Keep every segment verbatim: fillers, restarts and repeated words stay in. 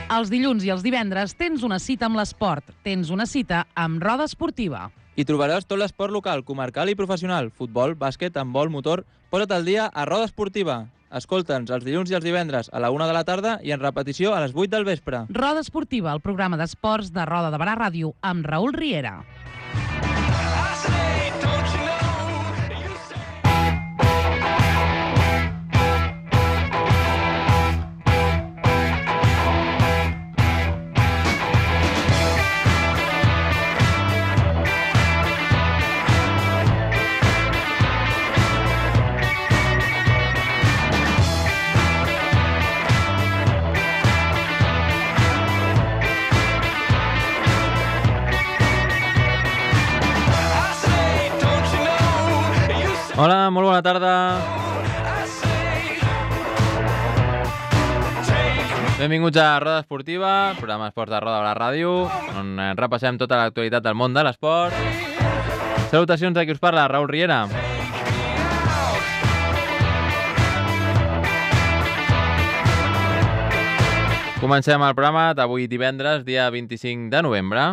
Els dilluns i els divendres tens una cita amb l'esport. Tens una cita amb Roda Esportiva. Hi trobaràs tot l'esport local, comarcal i professional. Futbol, bàsquet, handbol, motor... Posa't al dia a Roda Esportiva. Escolta'ns els dilluns i els divendres a la una de la tarda i en repetició a les vuit del vespre. Roda Esportiva, el programa d'esports de Roda de Barà Ràdio, amb Raül Riera. Hola, molt bona tarda. Benvinguts a Roda Esportiva, el programa Esports de Roda de la Ràdio, on repassem tota l'actualitat del món de l'esport. Salutacions de qui us parla, Raül Riera. Comencem el programa d'avui divendres, dia vint-i-cinc de novembre.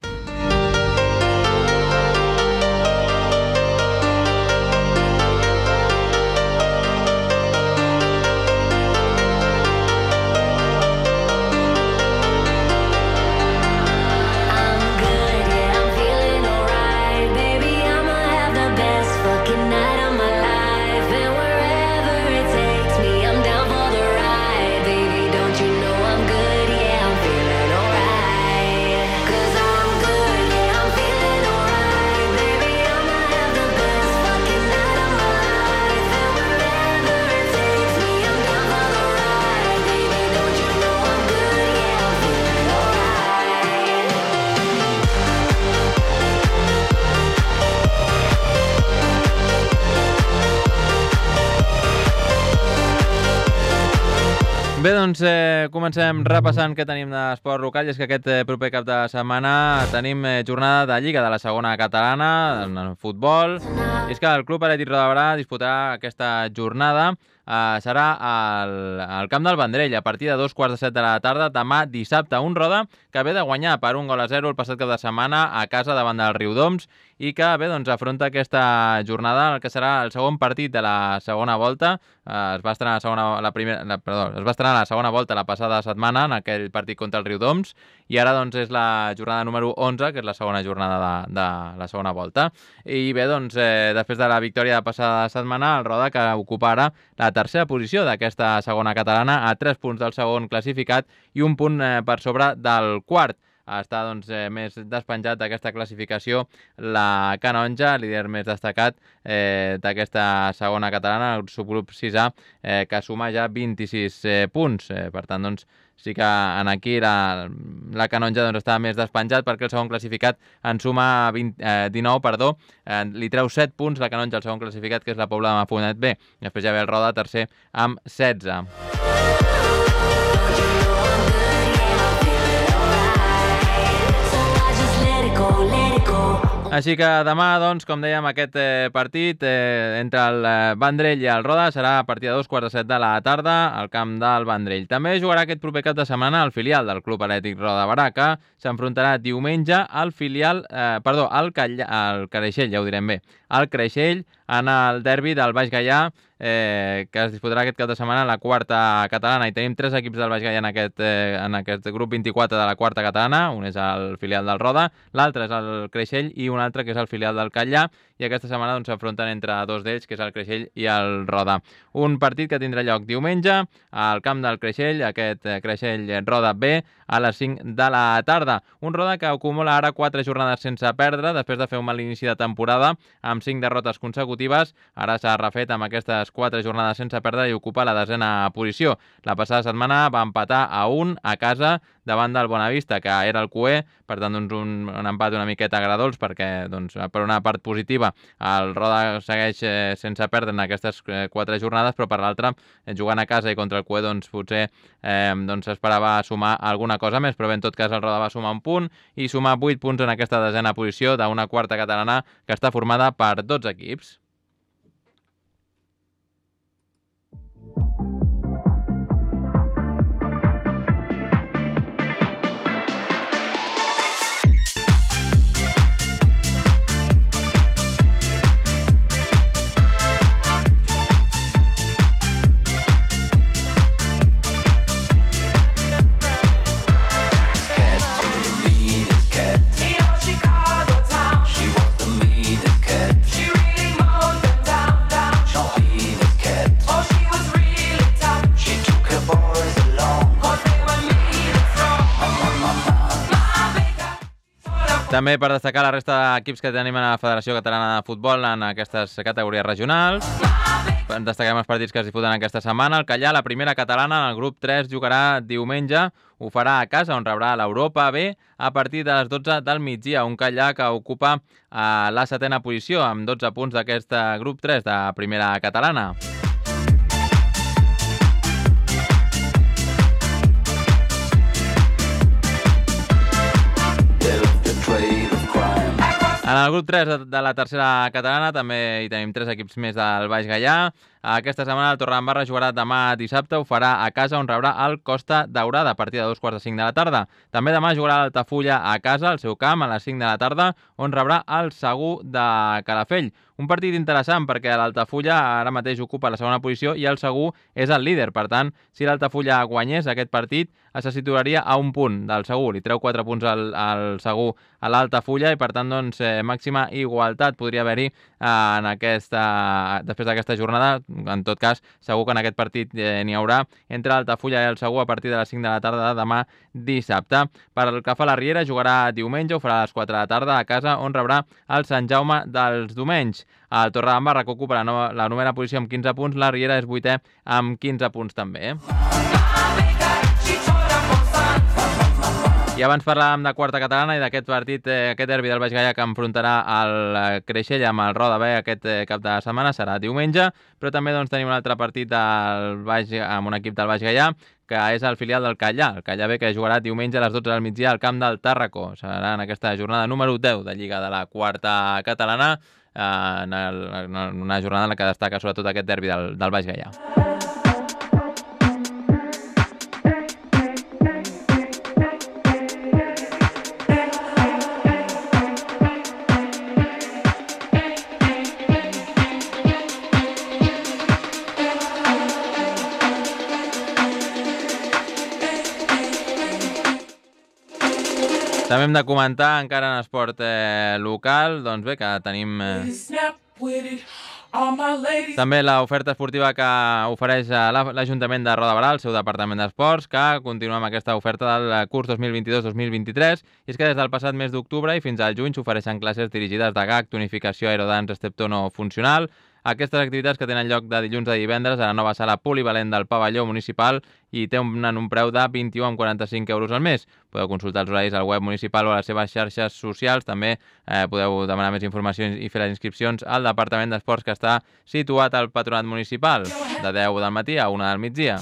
Bé, doncs eh, comencem repassant què tenim d'esport local, i és que aquest eh, proper cap de setmana tenim eh, jornada de Lliga de la segona catalana en futbol. I és que el Club Atlètic Roda de Barà disputarà aquesta jornada. Uh, serà al, al camp del Vendrell a partir de dos quarts de set de la tarda demà dissabte. Un Roda que ve de guanyar per un gol a zero el passat cap de setmana a casa davant del Riudoms i que bé, doncs, afronta aquesta jornada el que serà el segon partit de la segona volta. Uh, es va estrenar la segona, la primera, la, perdó, es va estrenar la segona volta la passada setmana en aquell partit contra el Riudoms i ara doncs és la jornada número onze, que és la segona jornada de, de la segona volta. I bé, doncs eh, després de la victòria de passada setmana, el Roda que ocupa ara la tercera posició d'aquesta segona catalana a tres punts del segon classificat i un punt eh, per sobre del quart. Està doncs, eh, més despenjat d'aquesta classificació la Canonja, líder més destacat eh, d'aquesta segona catalana, el subgrup sis A, eh, que suma ja vint-i-sis eh, punts. Eh, per tant, doncs, sí que en aquí la, la Canonja doncs, està més despenjat perquè el segon classificat en suma vint, eh, dinou, perdó, eh, li treu set punts la Canonja al segon classificat, que és la Pobla de Mafumet B. Després ja ve el Roda tercer amb setze. Així que demà, doncs, com dèiem, aquest eh, partit eh, entre el eh, Vendrell i el Roda serà a partir de dos quarts de set de la tarda al camp del Vendrell. També jugarà aquest proper cap de setmana el filial del Club Atlètic Roda de Barà, que s'enfrontarà diumenge al filial, eh, perdó, al, Calla, al Creixell, ja ho direm bé, al Creixell en el derbi del Baix Gaià, eh, que es disputarà aquest cap de setmana a la quarta catalana. I tenim tres equips del Baix Gaià en aquest, eh, en aquest grup vint-i-quatre de la quarta catalana. Un és el filial del Roda, l'altre és el Creixell i un altre que és el filial del Callà, i aquesta setmana doncs, s'enfronten entre dos d'ells, que és el Creixell i el Roda. Un partit que tindrà lloc diumenge al camp del Creixell, aquest Creixell-Roda B, a les cinc de la tarda. Un Roda que acumula ara quatre jornades sense perdre, després de fer un mal inici de temporada amb cinc derrotes consecutives. Ara s'ha refet amb aquestes quatre jornades sense perdre i ocupa la desena posició. La passada setmana va empatar a un a casa davant del Bonavista, que era el Q E, per tant doncs, un, un empat una miqueta agradolç, perquè doncs, per una part positiva el Roda segueix eh, sense perdre en aquestes eh, quatre jornades, però per l'altra, eh, jugant a casa i contra el Q E, doncs, potser eh, doncs, s'esperava sumar alguna cosa més, però bé, en tot cas el Roda va sumar un punt i sumar vuit punts en aquesta desena posició d'una quarta catalana que està formada per dotze equips. També per destacar la resta d'equips que tenim a la Federació Catalana de Futbol en aquestes categories regionals. Destaquem els partits que es disputen aquesta setmana. El Callà, la primera catalana, en el grup tres, jugarà diumenge. Ho farà a casa, on rebrà l'Europa B a partir de les dotze del migdia. Un Callà que ocupa a la setena posició amb dotze punts d'aquest grup tres de primera catalana. En el grup tres de la tercera catalana també hi tenim tres equips més del Baix Gaià. Aquesta setmana el Torredembarra jugarà demà dissabte, ho farà a casa on rebrà el Costa Daurada a partir de dos quarts de cinc de la tarda. També demà jugarà l'Altafulla a casa, al seu camp, a les cinc de la tarda, on rebrà el Segur de Calafell. Un partit interessant perquè l'Altafulla ara mateix ocupa la segona posició i el Segur és el líder. Per tant, si l'Altafulla guanyés aquest partit, se situaria a un punt del Segur. Li treu quatre punts al, al Segur a l'Altafulla i, per tant, doncs, eh, màxima igualtat podria haver-hi eh, en aquesta, després d'aquesta jornada. En tot cas, segur que en aquest partit eh, n'hi haurà entre l'Altafulla i el Segur a partir de les cinc de la tarda de demà dissabte. Per el que fa a la Riera, jugarà diumenge, ho farà a les quatre de la tarda a casa, on rebrà el Sant Jaume dels Domenys. El Torredembarra, que ocupa la, no, la novena posició amb quinze punts, la Riera és vuitè amb quinze punts també. I abans parlàvem de quarta catalana i d'aquest partit, eh, aquest derbi del Baix Gaià que enfrontarà el Creixell amb el Roda B aquest eh, cap de setmana, serà diumenge, però també doncs, tenim un altre partit del Baix, amb un equip del Baix Gaià, que és el filial del Callà, el Callà B, que jugarà diumenge a les dotze del migdia al camp del Tàrraco. Serà en aquesta jornada número deu de Lliga de la quarta catalana, eh, en, el, en una jornada en la que destaca sobretot aquest derbi del, del Baix Gaià. També hem de comentar, encara en esport eh, local, doncs bé, que tenim eh, també l'oferta esportiva que ofereix l'Ajuntament de Roda de Berà, el seu Departament d'Esports, que continua amb aquesta oferta del curs dos mil vint-i-dos dos mil vint-i-tres, i és que des del passat mes d'octubre i fins al juny s'ofereixen classes dirigides de gag, tonificació, aerodance, step-tono funcional. Aquestes activitats que tenen lloc de dilluns a divendres a la nova sala polivalent del pavelló municipal i tenen un preu de vint-i-u coma quaranta-cinc euros al mes. Podeu consultar els horaris al web municipal o a les seves xarxes socials. També eh, podeu demanar més informació i fer les inscripcions al Departament d'Esports, que està situat al Patronat Municipal, de deu del matí a una del migdia.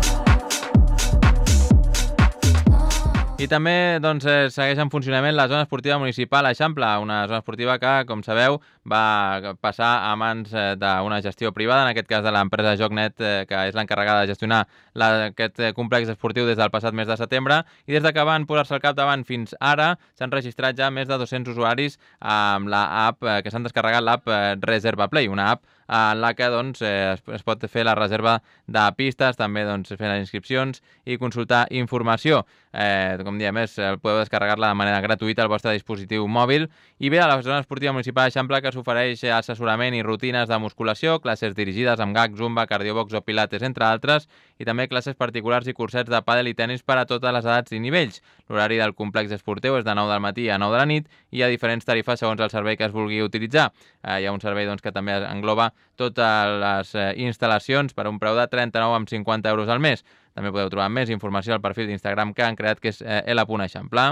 I també doncs, segueix en funcionament la zona esportiva municipal Eixample, una zona esportiva que, com sabeu, va passar a mans d'una gestió privada, en aquest cas de l'empresa JoCnet, que és l'encarregada de gestionar la, aquest complex esportiu des del passat mes de setembre, i des que van posar-se al capdavant fins ara s'han registrat ja més de dos-cents usuaris amb l'app que s'han descarregat l'app Reserva Play, una app en la que doncs, es, es pot fer la reserva de pistes, també doncs, fer les inscripcions i consultar informació. Eh, com diem, més, podeu descarregar-la de manera gratuïta al vostre dispositiu mòbil. I bé, a la zona esportiva municipal d'Eixample, que s'ofereix assessorament i rutines de musculació, classes dirigides amb gag, zumba, cardiobox o pilates, entre altres, i també classes particulars i cursets de pàdel i tenis per a totes les edats i nivells. L'horari del complex esportiu és de nou del matí a nou de la nit i hi ha diferents tarifes segons el servei que es vulgui utilitzar. Eh, hi ha un servei doncs, que també engloba totes les eh, instal·lacions per un preu de trenta-nou coma cinquanta euros al mes. També podeu trobar més informació al perfil d'Instagram que han creat, que és eh, l punt eixample.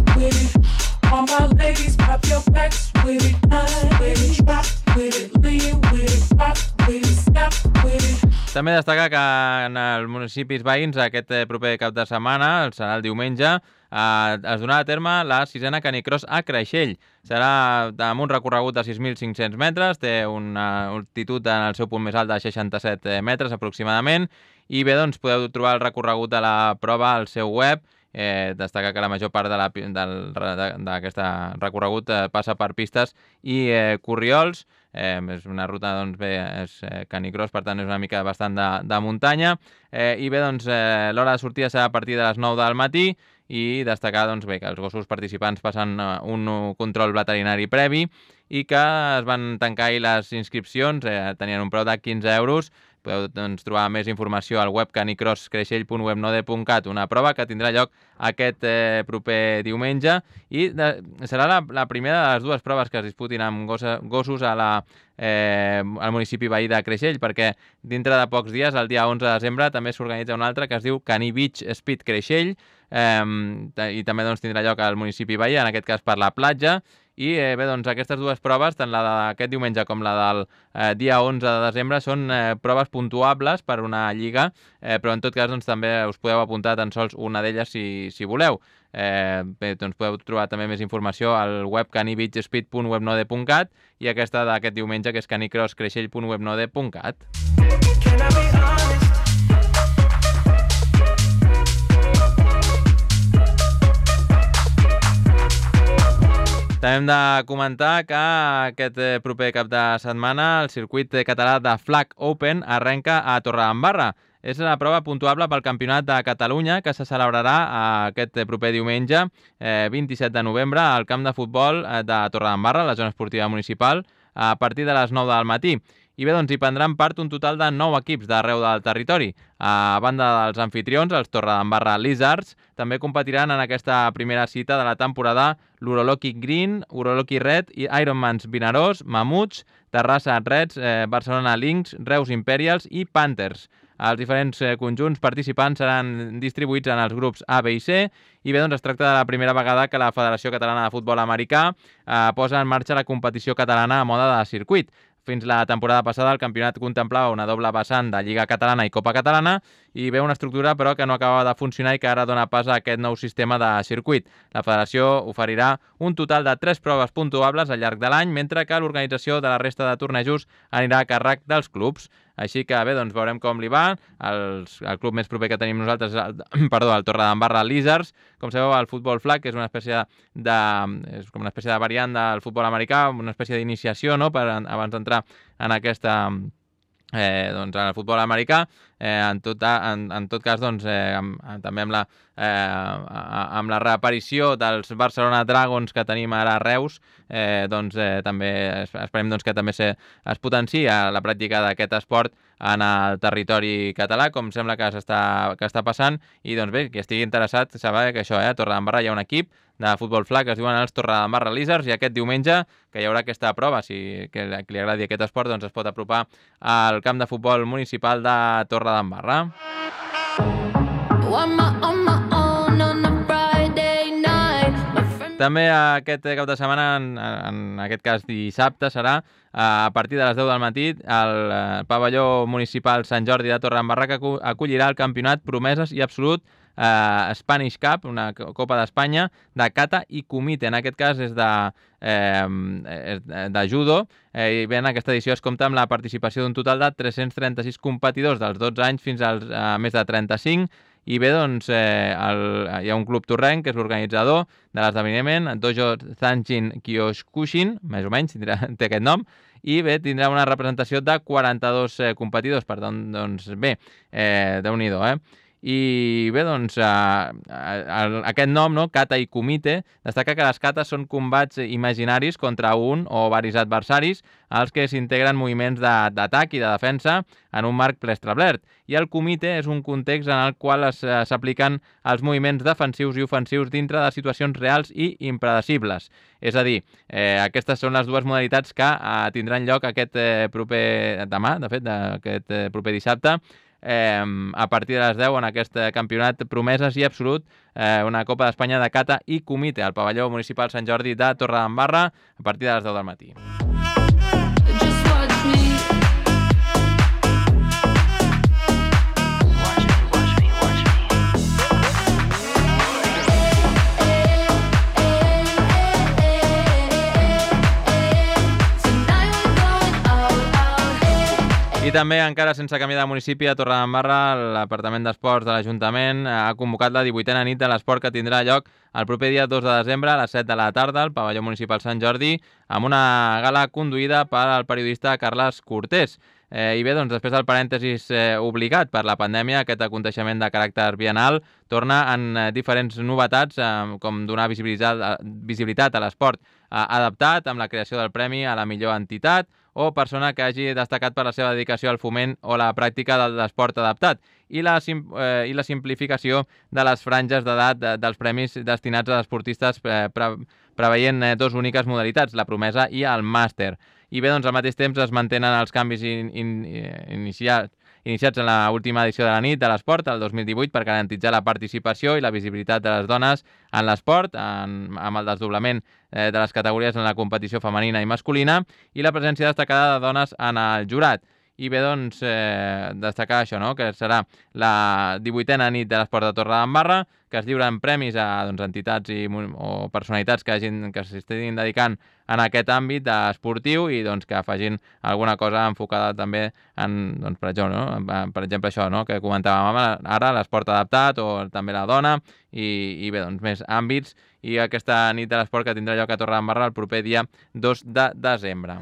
També destacar que en els municipis veïns aquest proper cap de setmana, serà el diumenge, eh, es donarà a terme la sisena Canicross a Creixell. Serà amb un recorregut de sis mil cinc-cents metres, té una altitud en el seu punt més alt de seixanta-set metres aproximadament, i bé, doncs podeu trobar el recorregut de la prova al seu web. Eh, destacar que la major part d'aquest recorregut eh, passa per pistes i eh, corriols. Eh, és una ruta, doncs bé, és eh, Canicross, per tant és una mica bastant de, de muntanya. Eh, I bé, doncs eh, l'hora de sortida serà a partir de les nou del matí, i destacar doncs, bé, que els gossos participants passen un control veterinari previ i que es van tancar ahir les inscripcions, eh, tenien un preu de quinze euros. podeu doncs, trobar més informació al web canicross creixell punt webnode punt cat, una prova que tindrà lloc aquest eh, proper diumenge i de, serà la, la primera de les dues proves que es disputin amb gossa, gossos a la, eh, al municipi veí de Creixell, perquè dintre de pocs dies, el dia onze de desembre, també s'organitza una altra que es diu Caní Beach Speed Creixell, eh, i també doncs, tindrà lloc al municipi veí, en aquest cas per la platja. I eh, bé, doncs aquestes dues proves, tant la d'aquest diumenge com la del eh, dia onze de desembre, són eh, proves puntuables per una lliga, eh, però en tot cas doncs, també us podeu apuntar tan sols una d'elles si, si voleu. Eh, bé, doncs podeu trobar també més informació al web canibeachspeed punt webnode punt cat i aquesta d'aquest diumenge, que és canicross creixell punt webnode punt cat. També hem de comentar que aquest proper cap de setmana el circuit català de Flag Open arrenca a Torredembarra. És la prova puntuable pel Campionat de Catalunya que se celebrarà aquest proper diumenge, eh, vint-i-set de novembre, al camp de futbol de Torredembarra, la zona esportiva municipal, a partir de les nou del matí. I bé, doncs hi prendran part un total de nou equips d'arreu del territori. A banda dels anfitrions, els Torredembarra Lizards, també competiran en aquesta primera cita de la temporada l'Uroloki Green, Uroloki Red, Ironmans Vinaròs, Mamuts, Terrassa Reds, eh, Barcelona Lynx, Reus Imperials i Panthers. Els diferents eh, conjunts participants seran distribuïts en els grups A, B i C, i bé, doncs es tracta de la primera vegada que la Federació Catalana de Futbol Americà eh, posa en marxa la competició catalana a mode de circuit. Fins la temporada passada el campionat contemplava una doble vessant de Lliga Catalana i Copa Catalana i ve una estructura però que no acabava de funcionar i que ara dona pas a aquest nou sistema de circuit. La federació oferirà un total de tres proves puntuables al llarg de l'any, mentre que l'organització de la resta de tornejos anirà a càrrec dels clubs. Així que bé, doncs veurem com li va. El, el club més proper que tenim nosaltres és el, perdó, el Torredembarra Lizards. Com sabeu, el futbol flag és una espècie de, és com una espècie de variant del futbol americà, una espècie d'iniciació, no?, per abans d'entrar en aquesta eh, doncs en el futbol americà. Eh, en, tot, en, en tot cas, doncs, eh, amb, també amb la, eh, amb la reaparició dels Barcelona Dragons que tenim ara a Reus, eh, doncs, eh, també esperem doncs, que també se, es potencia la pràctica d'aquest esport en el territori català, com sembla que s'està que està passant, i doncs bé, qui estigui interessat sabrà que això, eh, a Torredembarra hi ha un equip de futbol flag que es diuen els Torredembarra Lizards, i aquest diumenge, que hi haurà aquesta prova, si que li agradi aquest esport, doncs es pot apropar al camp de futbol municipal de Torredembarra. També aquest cap de setmana, en, en aquest cas dissabte, serà a partir de les deu del matí el pavelló municipal Sant Jordi de Torredembarra, que acollirà el campionat Promeses i Absolut eh, Spanish Cup, una Copa d'Espanya de kata i kumite. En aquest cas és de, eh, de judo, eh, i bé, en aquesta edició es compta amb la participació d'un total de tres-cents trenta-sis competidors dels dotze anys fins als eh, més de trenta-cinc. I bé, doncs, eh, el, hi ha un club torrenc que és l'organitzador de l'esdeveniment, Dojo Zanshin Kyokushin, més o menys, tindrà, té aquest nom, i bé, tindrà una representació de quaranta-dos eh, competidors, per tant, doncs, bé, eh, déu-n'hi-do, eh? I bé, doncs, eh, aquest nom, no, kata i kumite, destaca que les katas són combats imaginaris contra un o varis adversaris als que s'integren moviments d'atac i de defensa en un marc preestablert. I el kumite és un context en el qual s'apliquen els moviments defensius i ofensius dintre de situacions reals i impredecibles. És a dir, eh, aquestes són les dues modalitats que eh, tindran lloc aquest eh, proper demà, de fet, aquest eh, proper dissabte, Eh, a partir de les deu en aquest campionat Promeses i Absolut, eh, una Copa d'Espanya de kata i kumite al pavelló municipal Sant Jordi de Torredembarra a partir de les deu del matí. I també, encara sense canviar de municipi, a Torredembarra, l'Apartament d'Esports de l'Ajuntament ha convocat la divuitena nit de l'esport que tindrà lloc el proper dia dos de desembre a les set de la tarda al pavelló municipal Sant Jordi, amb una gala conduïda pel periodista Carles Cortés. Eh, I bé, doncs, després del parèntesis eh, obligat per la pandèmia, aquest aconteixement de caràcter bienal torna en eh, diferents novetats, eh, com donar visibilitat, visibilitat a l'esport eh, adaptat, amb la creació del Premi a la millor entitat, o persona que hagi destacat per la seva dedicació al foment o la pràctica de l'esport adaptat, i la, sim, eh, i la simplificació de les franges d'edat de, dels premis destinats a esportistes eh, pre, preveient eh, dos úniques modalitats, la promesa i el màster. I bé, doncs al mateix temps es mantenen els canvis in, in, iniciats iniciats en l'última edició de la nit de l'esport, el dos mil divuit, per garantir la participació i la visibilitat de les dones en l'esport, amb el desdoblament eh, de les categories en la competició femenina i masculina, i la presència destacada de dones en el jurat. I bé, doncs, eh, destacar això, no?, que serà la divuitena nit de l'esport de Torredembarra, que es lliuren premis a doncs, entitats i, o personalitats que, hagin, que s'estiguin dedicant en aquest àmbit esportiu i doncs, que facin alguna cosa enfocada també en, doncs, per, això, no? per exemple, això no? que comentàvem ara, l'esport adaptat o també la dona i, i bé, doncs, més àmbits, i aquesta nit de l'esport que tindrà lloc a Torredembarra el proper dia dos de desembre.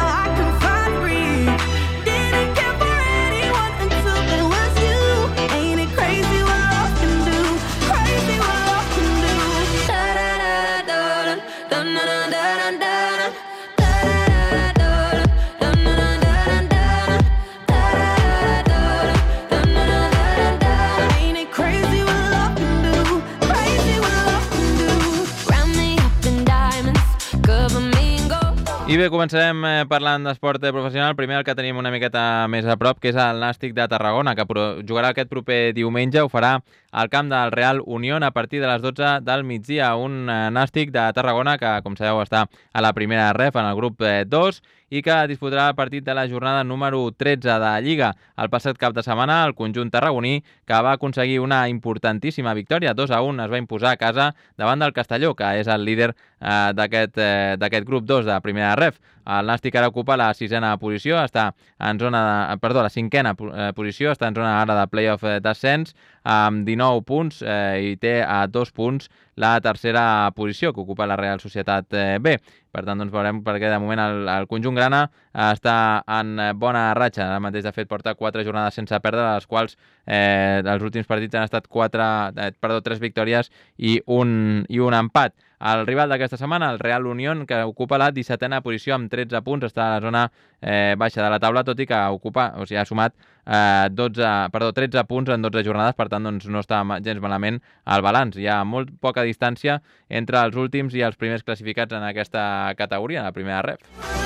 I bé, començarem parlant d'esport professional. Primer el que tenim una miqueta més a prop, que és el Nàstic de Tarragona, que jugarà aquest proper diumenge. Ho farà al camp del Real Unión a partir de les dotze del migdia. Un Nàstic de Tarragona que, com sabeu, està a la primera ref, en el grup dos, i que disputarà el partit de la jornada número tretze de Lliga. El passat cap de setmana, el conjunt tarragoní, que va aconseguir una importantíssima victòria, dos a un, es va imposar a casa davant del Castelló, que és el líder eh, d'aquest eh, grup dos de primera ref. El Nàstic ara ocupa la sisena posició, està en zona de, perdó, la cinquena posició, està en zona ara de play-off d'ascens, amb dinou punts eh, i té a dos punts la tercera posició que ocupa la Real Societat eh, B. Per tant, doncs veurem perquè de moment el, el conjunt grana està en bona ratxa. Ara mateix, de fet, porta quatre jornades sense perdre, les quals eh, els últims partits han estat quatre, eh, perdó, tres victòries i un, i un empat. El rival d'aquesta setmana, el Real Unión, que ocupa la dissetena posició amb tretze punts, està a la zona eh, baixa de la taula, tot i que ocupa, o sigui, ha sumat eh, dotze, perdó, tretze punts en dotze jornades, per tant, doncs, no està gens malament el balanç. Hi ha molt poca distància entre els últims i els primers classificats en aquesta categoria, en la primera ref.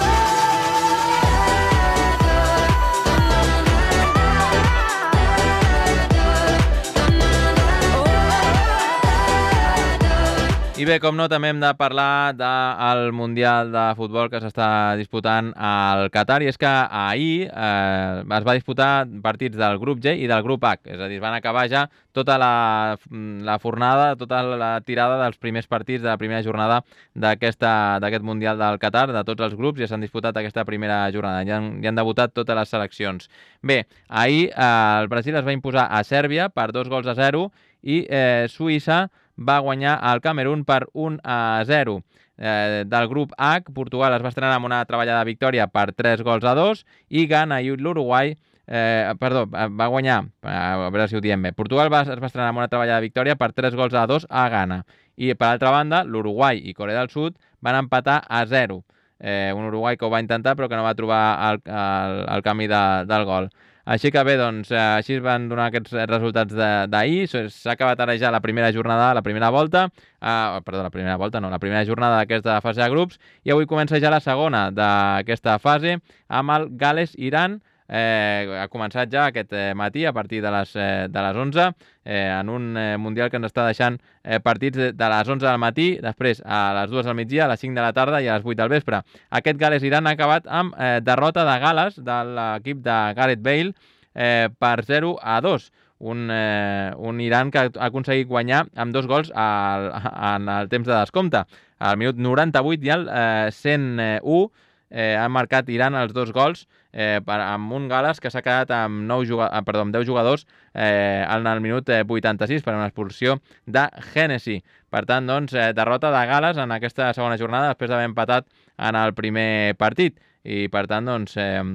I bé, com no, també hem de parlar del Mundial de Futbol que s'està disputant al Qatar, i és que ahir eh, es va disputar partits del grup G i del grup H, és a dir, es van acabar ja tota la, la fornada, tota la tirada dels primers partits de la primera jornada d'aquest Mundial del Qatar, de tots els grups, ja s'han disputat aquesta primera jornada, ja han, ja han debutat totes les seleccions. Bé, ahir eh, el Brasil es va imposar a Sèrbia per dos gols a zero i eh, Suïssa va guanyar el Camerún per un a zero. Eh, del grup H, Portugal es va estrenar amb una treballada victòria per tres gols a dos i Ghana i l'Uruguai, eh, perdó, va guanyar, a veure si ho diem bé, Portugal va, es va estrenar amb una treballada victòria per tres gols a dos a Ghana. I per altra banda, l'Uruguai i Corea del Sud van empatar a zero. Eh, un Uruguai que ho va intentar però que no va trobar el, el, el camí de, del gol. Així que bé, doncs, així van donar aquests resultats d'ahir. S'ha acabat ara ja la primera jornada, la primera volta, eh, perdó, la primera volta no, la primera jornada d'aquesta fase de grups, i avui comença ja la segona d'aquesta fase amb el Gal·les-Iran. Eh, ha començat ja aquest eh, matí a partir de les, eh, de les onze, eh, en un eh, Mundial que ens està deixant eh, partits de, de les onze del matí, després a les dues del migdia, a les cinc de la tarda i a les vuit del vespre. Aquest Gal·les-Iran ha acabat amb eh, derrota de Gal·les de l'equip de Gareth Bale eh, per zero a dos. Un, eh, un Iran que ha aconseguit guanyar amb dos gols al, en el temps de descompte. Al minut noranta-vuit i al eh, cent u eh, ha marcat Iran els dos gols eh, per, amb un Gal·les que s'ha quedat amb, nou jugadors, perdó, amb deu jugadors eh, en el minut vuitanta-sis per una expulsió de Hennessy. Per tant, doncs, eh, derrota de Gal·les en aquesta segona jornada després d'haver empatat en el primer partit. I per tant, doncs, eh,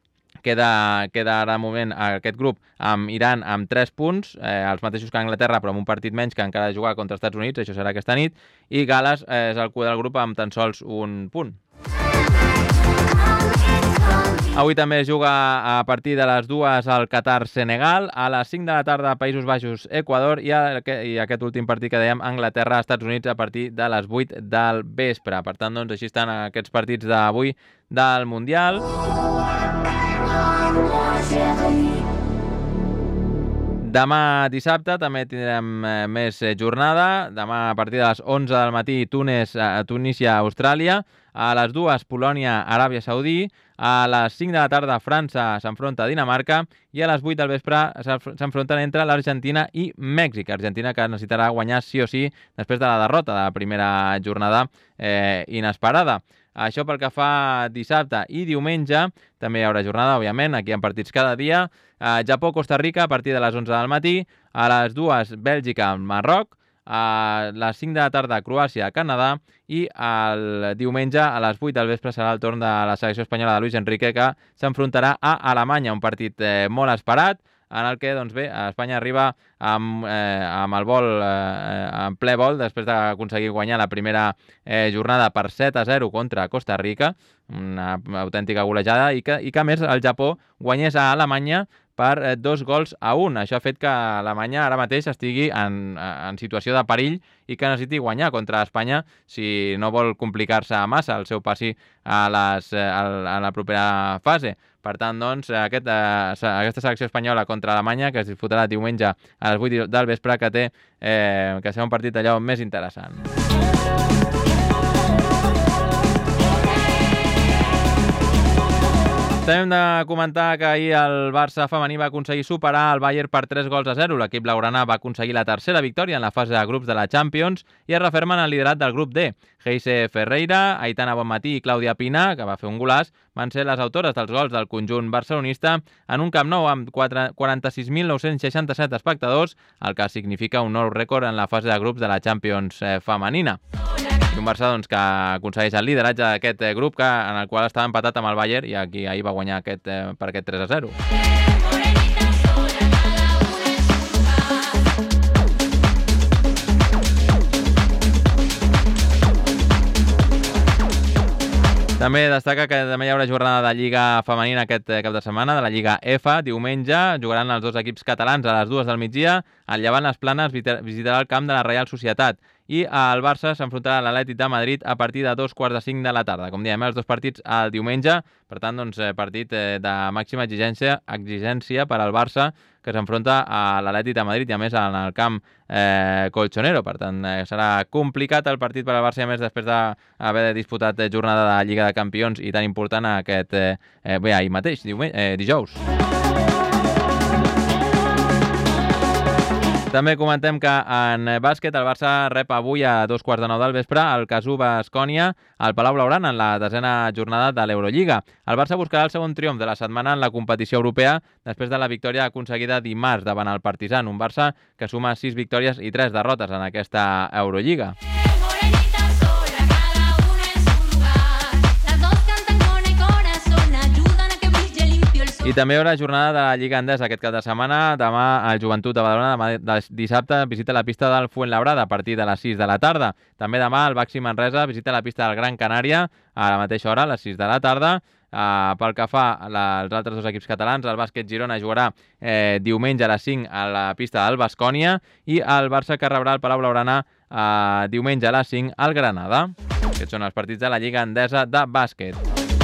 queda, queda ara de moment aquest grup amb Iran amb tres punts, eh, els mateixos que Anglaterra, però amb un partit menys, que encara ha de jugar contra els Estats Units, això serà aquesta nit, i Gal·les eh, és el cua del grup amb tan sols un punt. Avui també es juga a partir de les dues al Qatar-Senegal, a les cinc de la tarda Països Baixos-Equador i, i aquest últim partit que dèiem Anglaterra-Estats Units a partir de les vuit del vespre. Per tant, doncs, així estan aquests partits d'avui del Mundial. Demà dissabte també tindrem més jornada. Demà a partir de les onze del matí Tunis, Tunísia, Austràlia. A les dues Polònia, Aràbia Saudí. A les cinc de la tarda França s'enfronta a Dinamarca i a les vuit del vespre s'enfronten entre l'Argentina i Mèxic. Argentina que necessitarà guanyar sí o sí després de la derrota de la primera jornada eh, inesperada. Això pel que fa dissabte i diumenge. També hi haurà jornada, òbviament, aquí en partits cada dia. Eh, Japó-Costa Rica a partir de les onze del matí. A les dues Bèlgica-Marroc. A les cinc de la tarda Croàcia-Canadà i el diumenge a les vuit del vespre serà el torn de la selecció espanyola de Luis Enrique, que s'enfrontarà a Alemanya, un partit eh, molt esperat en el que doncs bé, Espanya arriba amb, eh, amb el vol, eh, en ple vol, després d'aconseguir guanyar la primera eh, jornada per set a zero contra Costa Rica, una autèntica golejada, i que, i que a més el Japó guanyés a Alemanya per eh, dos gols a un. Això ha fet que Alemanya ara mateix estigui en, en situació de perill i que necessiti guanyar contra Espanya si no vol complicar-se massa el seu passi a, les, a, a la propera fase. Per tant, doncs, aquest, eh, aquesta selecció espanyola contra Alemanya, que es disputarà diumenge a les vuit del vespre, que té eh, que ser un partit allò més interessant. També hem de comentar que ahir el Barça femení va aconseguir superar el Bayern per tres gols a zero. L'equip blaugrana va aconseguir la tercera victòria en la fase de grups de la Champions i es refermen el liderat del grup D. Geise Ferreira, Aitana Bonmatí i Clàudia Pina, que va fer un golaç, van ser les autores dels gols del conjunt barcelonista en un Camp Nou amb quaranta-sis mil nou-cents seixanta-set espectadors, el que significa un nou rècord en la fase de grups de la Champions femenina. I un Barça doncs, que aconsegueix el lideratge d'aquest grup que, en el qual estava empatat amb el Bayern i aquí ahir va guanyar aquest, eh, per aquest tres a zero. També destaca que també hi haurà jornada de Lliga Femenina aquest cap de setmana, de la Lliga F. Diumenge jugaran els dos equips catalans a les dues del migdia. El Llevant Les Planes visitarà el camp de la Reial Societat i el Barça s'enfrontarà a l'Atlètic de Madrid a partir de dos quarts de cinc de la tarda. Com diem, els dos partits el diumenge, per tant, doncs, partit de màxima exigència, exigència per al Barça, que s'enfronta a l'Atlètic de Madrid i a més en el camp eh, colchonero. Per tant, eh, serà complicat el partit per al Barça, i a més després d'haver disputat jornada de Lliga de Campions i tan important aquest eh, bé, ahir mateix, diumenge, eh, dijous. També comentem que en bàsquet el Barça rep avui a dos quarts de nou del vespre el Casú Baskonia al Palau Blaugrana en la desena jornada de l'Eurolliga. El Barça buscarà el segon triomf de la setmana en la competició europea després de la victòria aconseguida dimarts davant el Partizan, un Barça que suma sis victòries i tres derrotes en aquesta Eurolliga. I també hi haurà jornada de la Lliga Endesa aquest cap de setmana. Demà el Joventut de Badalona, demà dissabte, visita la pista del Fuenlabrada a partir de les sis de la tarda. També demà el Baxi Manresa visita la pista del Gran Canària a la mateixa hora, a les sis de la tarda. Uh, pel que fa als altres dos equips catalans, el bàsquet Girona jugarà eh, diumenge a les cinc a la pista del Baskonia i el Barça que rebrà el Palau Blaugrana uh, diumenge a les cinc al Granada. Aquests són els partits de la Lliga Endesa de bàsquet.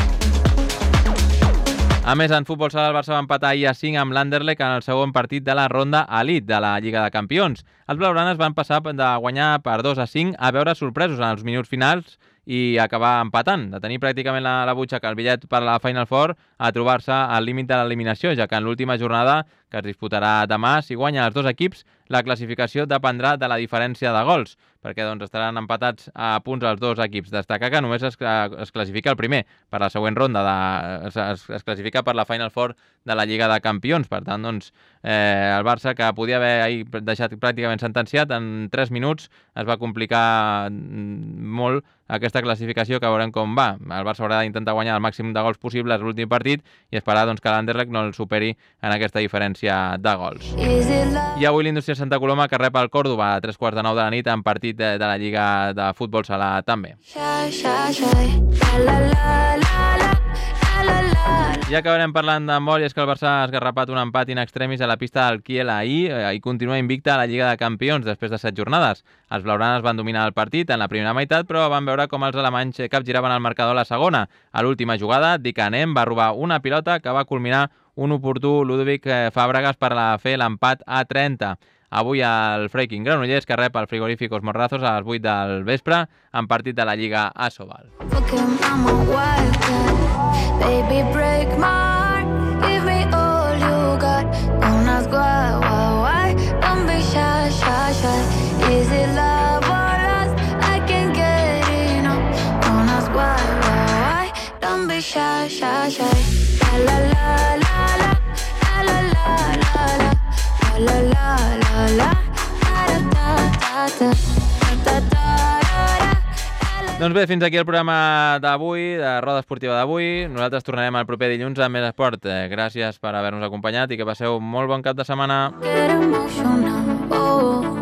A més, en futbol sala el Barça va empatar ahir a cinc amb l'Anderlecht en el segon partit de la ronda Elite de la Lliga de Campions. Els blaugranes van passar de guanyar per dos a cinc a veure sorpresos en els minuts finals i acabar empatant, de tenir pràcticament la, la butxaca, el bitllet per a la Final Four, a trobar-se al límit de l'eliminació, ja que en l'última jornada, que es disputarà demà, si guanyen els dos equips, la classificació dependrà de la diferència de gols, perquè doncs, estaran empatats a punts els dos equips. Destacar que només es, es classifica el primer per la següent ronda, de, es, es classifica per la Final Four de la Lliga de Campions. Per tant, doncs, eh, el Barça, que podia haver ahir deixat pràcticament sentenciat, en tres minuts es va complicar molt aquesta classificació, que veurem com va. El Barça haurà d'intentar guanyar el màxim de gols possibles a l'últim partit i esperar doncs, que l'Anderlecht no el superi en aquesta diferència de gols. I avui l'Indústria Santa Coloma, que rep el Còrdova a tres quarts de nou de la nit en partit de, de la Lliga de Futbol Sala també. I acabarem parlant d'handbol, i és que el Barça ha esgarrapat un empat in extremis a la pista del Kiel ahir i continua invicta a la Lliga de Campions després de set jornades. Els blaugranes van dominar el partit en la primera meitat, però van veure com els alemanys capgiraven el marcador a la segona. A l'última jugada, Dikanem va robar una pilota que va culminar un oportú Ludovic Fàbregas per a fer l'empat a trenta. Avui el Freiking Granollers, que rep el Frigoríficos Morrazos a les vuit del vespre en partit de la Lliga Asobal. Baby, break my heart, give me all you got. Don't ask why, why, why. Don't be shy, shy, shy. Is it love or lust? I can't get enough. Don't ask why, why, why. Don't be shy, shy, shy. La la la la la la la la la la la la la la la la la. Doncs bé, fins aquí el programa d'avui, de Roda Esportiva d'avui. Nosaltres tornarem el proper dilluns amb més esport. Gràcies per haver-nos acompanyat i que passeu molt bon cap de setmana.